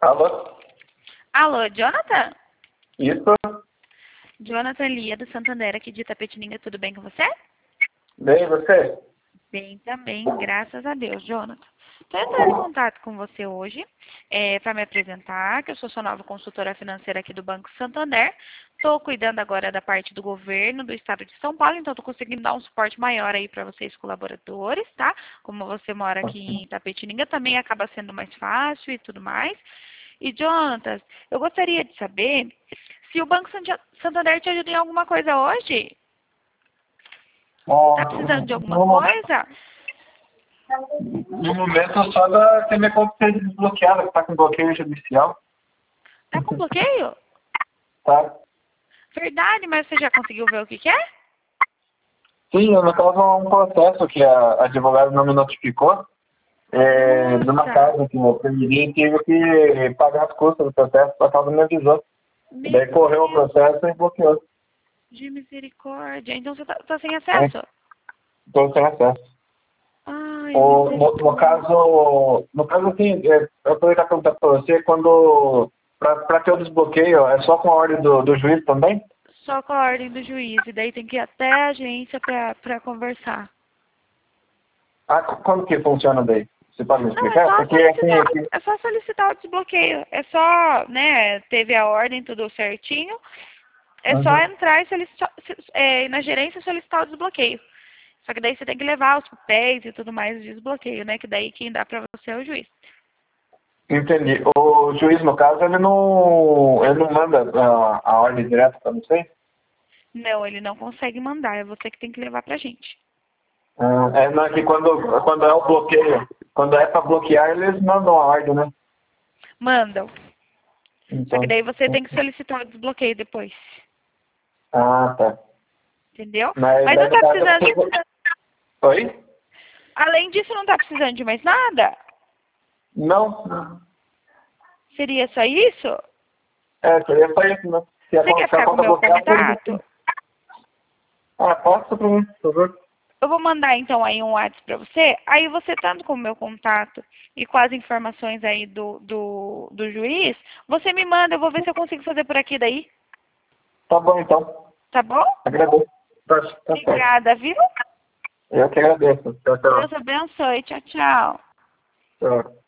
Alô? Alô, Jonathan? Isso? Jonathan Lia, do Santander, aqui de Itapetininga, tudo bem com você? Bem, e você? Bem também, graças a Deus, Jonathan. Estou entrando em contato com você hoje para me apresentar, que eu sou sua nova consultora financeira aqui do Banco Santander. Estou cuidando agora da parte do governo do estado de São Paulo, então estou conseguindo dar um suporte maior aí para vocês colaboradores, tá? Como você mora aqui em Itapetininga, também acaba sendo mais fácil e tudo mais. E, Jonathan, eu gostaria de saber se o Banco Santander te ajuda em alguma coisa hoje. Tá precisando de alguma coisa? No momento só da que a minha conta seja desbloqueada, que tá com bloqueio judicial. Tá com bloqueio? Tá? Verdade, mas você já conseguiu ver o que que é? Sim, no caso é um processo que a advogada não me notificou. De uma Nossa, casa que eu perdi e tive que pagar as custas do processo, a causa me avisou. meu Daí correu o Deus processo e bloqueou. de misericórdia. Então você tá sem acesso? Estou sem acesso. Ai, No misericórdia. caso assim, eu aproveitar para perguntar para você, quando para ter o desbloqueio, é só com a ordem do juiz também? Só com a ordem do juiz. E daí tem que ir até a agência pra conversar. Ah, como que funciona daí? Você pode me Não, é explicar? só Porque assim, solicitar. É só solicitar o desbloqueio. É só, né, teve a ordem tudo certinho. É só uhum. entrar e solicitar, na gerência solicitar o desbloqueio. Só que daí você tem que levar os papéis e tudo mais de desbloqueio, né? Que daí quem dá pra você é o juiz. Entendi. O juiz, no caso, ele não manda a ordem direta para você? Não, ele não consegue mandar. É você que tem que levar pra gente. Não, é que quando é o bloqueio, quando é para bloquear, eles mandam a ordem, né? Mandam. Só que Então, daí você tem que solicitar o desbloqueio depois. tá. Entendeu? Mas Mas daí não no tá caso, precisando. oi? Além disso, não tá precisando de mais nada? Não. Seria só isso? Seria só isso, né? Você quer Se a ficar com o conta meu bloquear, seria contato? assim. Passa para mim, por favor. Eu vou mandar então aí um WhatsApp pra você. Aí você estando com o meu contato e com as informações aí do juiz, você me manda, eu vou ver se eu consigo fazer por aqui daí. Tá bom, então. Tá bom? Agradeço. Tá certo. Obrigada, viu? Eu que agradeço. Tchau, Deus tchau. abençoe. Tchau, tchau. Tchau.